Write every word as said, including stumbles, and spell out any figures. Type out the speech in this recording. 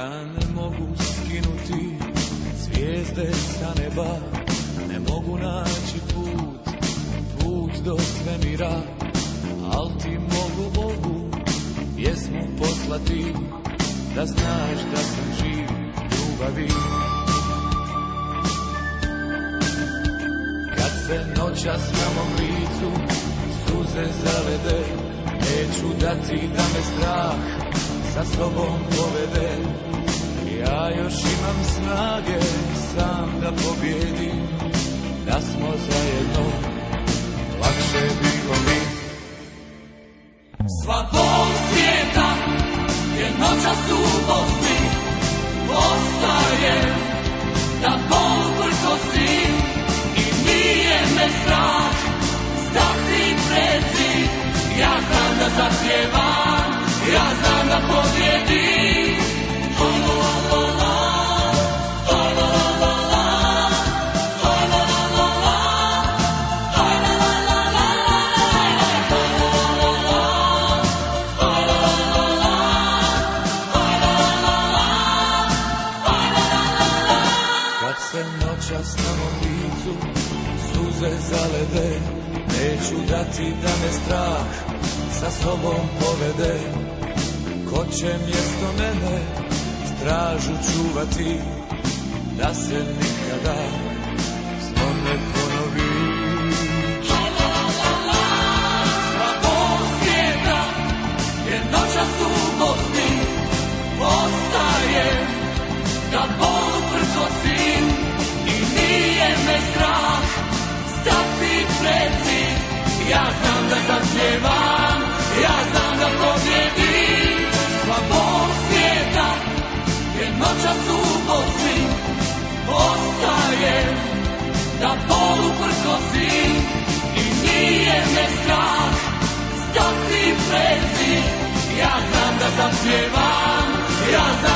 Ja ne mogu skinuti zvijezde sa neba, ne mogu naći put, put do svemira, al ti mogu ovu pjesmu poslati, da znaš da sam živ ljubavi. Kad se noćas na mom licu suze zalede, neću dati da me strah sa sobom povede. Ja još imam snage sam da pobjedim, da smo zajedno, lakše bilo mi. Sva bol svijeta je noćas u Bosni, ostaje da bol prkosi i nije me strah stati pred zid. Ja znam da zapjevam, ja znam da pobjedim. La la la la, la la la la, la la la la, la la la la, kad se noćas na mom licu suze zalede, neću dati da me strah sa sobom povede. Ko će mjesto mene stražu čuvati, da se nikada zlo ne ponovi. la la la la. Sva bol svijeta je noćas u Bosni, ostaje da bol prkosi i nije me strah stati pred zid. Ja znam da zapjevam, ja znam da pobjedim. Sva bol svijeta je noćas u Bosni, ostaje da bol prkosi i nije me strah stati pred zid. Ja znam da zapjevam, ja znam